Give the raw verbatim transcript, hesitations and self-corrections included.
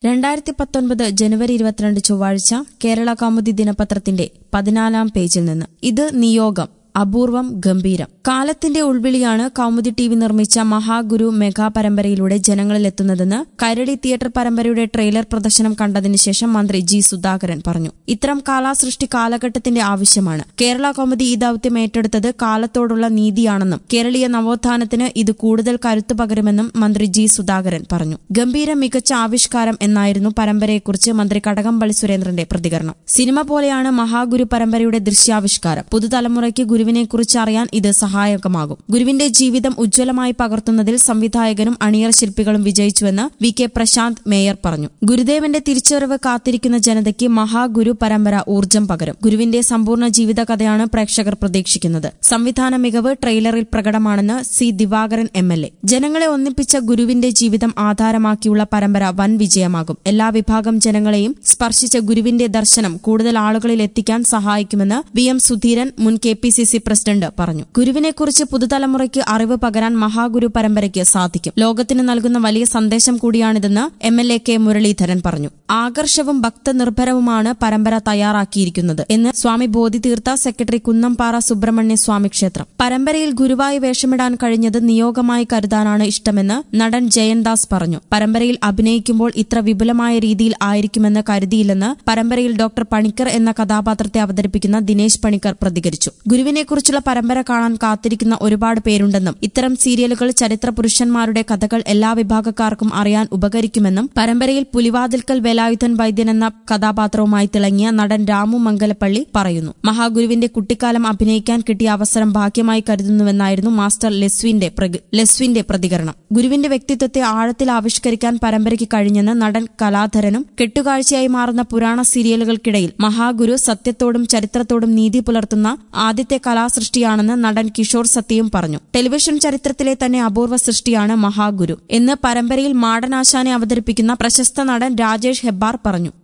രണ്ടായിരത്തി പത്തൊൻപത് ജനുവരി ഇരുപത്തിരണ്ട് ചൊവ്വാഴ്ച കേരള കൗമുദി ദിനപത്രത്തിന്റെ പതിനാലാം പേജിൽ നിന്ന് ഇത് നിയോഗം അപൂർവം ഗംഭീരം. കാലത്തിന്റെ ഉൾവിളിയാണ് കൗമുദി ടി വി നിർമ്മിച്ച മഹാഗുരു മെഗാ പരമ്പരയിലൂടെ ജനങ്ങളിലെത്തുന്നതെന്ന് കൈരളി തിയേറ്റർ പരമ്പരയുടെ ട്രെയിലർ പ്രദർശനം കണ്ടതിനു ശേഷം മന്ത്രി ജി സുധാകരൻ പറഞ്ഞു. ഇത്തരം കലാസൃഷ്ടി കാലഘട്ടത്തിന്റെ ആവശ്യമാണ്. കേരള കൗമുദി ഈ ദൌത്യം ഏറ്റെടുത്തത് കാലത്തോടുള്ള നീതിയാണെന്നും കേരളീയ നവോത്ഥാനത്തിന് ഇത് കൂടുതൽ കരുത്തു പകരുമെന്നും മന്ത്രി ജി സുധാകരൻ പറഞ്ഞു. ഗംഭീര മികച്ച ആവിഷ്കാരം എന്നായിരുന്നു പരമ്പരയെക്കുറിച്ച് മന്ത്രി കടകംപള്ളി സുരേന്ദ്രന്റെ പ്രതികരണം. സിനിമ പോലെയാണ് മഹാഗുരു പരമ്പരയുടെ ദൃശ്യാവിഷ്കാരം. പുതുതലമുറയ്ക്ക് ഗുരുവിനെക്കുറിച്ച് അറിയാൻ ഇത് സഹായകമാകും. ഗുരുവിന്റെ ജീവിതം ഉജ്ജ്വലമായി പകർത്തുന്നതിൽ സംവിധായകനും അണിയറ ശില്പികളും വിജയിച്ചുവെന്ന് വി കെ പ്രശാന്ത് മേയർ പറഞ്ഞു. ഗുരുദേവന്റെ തിരിച്ചുവരവ് കാത്തിരിക്കുന്ന ജനതയ്ക്ക് മഹാഗുരു പരമ്പര ഊർജ്ജം പകരും. ഗുരുവിന്റെ സമ്പൂർണ്ണ ജീവിതകഥയാണ് പ്രേക്ഷകർ പ്രതീക്ഷിക്കുന്നത്. സംവിധാന മികവ് ട്രെയിലറിൽ പ്രകടമാണെന്ന് C Divakaran M L A. ജനങ്ങളെ ഒന്നിപ്പിച്ച ഗുരുവിന്റെ ജീവിതം ആധാരമാക്കിയുള്ള പരമ്പര വൻ വിജയമാകും. എല്ലാ വിഭാഗം ജനങ്ങളെയും സ്പർശിച്ച ഗുരുവിന്റെ ദർശനം കൂടുതൽ ആളുകളിൽ എത്തിക്കാൻ സഹായിക്കുമെന്ന് വി എം സുധീരൻ മുൻ K P C C president പറഞ്ഞു. ഗുരുവിനെക്കുറിച്ച് പുതുതലമുറയ്ക്ക് അറിവ് പകരാൻ മഹാഗുരു പരമ്പരയ്ക്ക് സാധിക്കും. ലോകത്തിന് നൽകുന്ന വലിയ സന്ദേശം കൂടിയാണിതെന്ന് M L A K Muraleedharan പറഞ്ഞു. ആകർഷവും ഭക്തനിർഭരവുമാണ് പരമ്പര തയ്യാറാക്കിയിരിക്കുന്നത് എന്ന് സ്വാമി ബോധിതീർത്ഥ സെക്രട്ടറി കുന്നംപാറ സുബ്രഹ്മണ്യ സ്വാമി ക്ഷേത്രം. പരമ്പരയിൽ ഗുരുവായി വേഷമിടാൻ കഴിഞ്ഞത് നിയോഗമായി കരുതാനാണ് ഇഷ്ടമെന്ന് നടൻ ജയൻദാസ് പറഞ്ഞു. പരമ്പരയിൽ അഭിനയിക്കുമ്പോൾ ഇത്ര വിപുലമായ രീതിയിൽ ആയിരിക്കുമെന്ന് കരുതിയില്ലെന്ന് പരമ്പരയിൽ ഡോക്ടർ പണിക്കർ എന്ന കഥാപാത്രത്തെ അവതരിപ്പിക്കുന്ന ദിനേശ് പണിക്കർ പ്രതികരിച്ചു. ഗുരുവിനെക്കുറിച്ചുള്ള പരമ്പര കാണാൻ കാത്തിരിക്കുന്ന ഒരുപാട് പേരുണ്ടെന്നും ഇത്തരം സീരിയലുകൾ ചരിത്ര പുരുഷന്മാരുടെ കഥകൾ എല്ലാ വിഭാഗക്കാർക്കും അറിയാൻ ഉപകരിക്കുമെന്നും പരമ്പരയിൽ പുലിവാതിൽക്കൽ വേലായുധൻ വൈദ്യൻ എന്ന കഥാപാത്രവുമായി തിളങ്ങിയ നടൻ രാമു മംഗലപ്പള്ളി പറയുന്നു. മഹാഗുരുവിന്റെ കുട്ടിക്കാലം അഭിനയിക്കാൻ കിട്ടിയ അവസരം ഭാഗ്യമായി കരുതുന്നുവെന്നായിരുന്നു മാസ്റ്റർ ലെസ്വിന്റെ ലെസ്വിന്റെ പ്രതികരണം. ഗുരുവിന്റെ വ്യക്തിത്വത്തെ ആഴത്തിൽ ആവിഷ്കരിക്കാൻ പരമ്പരയ്ക്ക് കഴിഞ്ഞെന്ന് നടൻ കലാധരനും കെട്ടുകാഴ്ചയായി മാറുന്ന പുരാണ സീരിയലുകൾക്കിടയിൽ മഹാഗുരു സത്യത്തോടും ചരിത്രത്തോടും നീതി പുലർത്തുന്ന ആദ്യത്തെ കലാസൃഷ്ടിയാണെന്ന് നടൻ കിഷോർ സത്യയും പറഞ്ഞു. ടെലിവിഷൻ ചരിത്രത്തിലെ തന്നെ അപൂർവ സൃഷ്ടിയാണ് മഹാഗുരു എന്ന് പരമ്പരയിൽ മാടനാശാനെ അവതരിപ്പിക്കുന്ന പ്രശസ്ത നടൻ രാജേഷ് ഹെബ്ബാർ പറഞ്ഞു.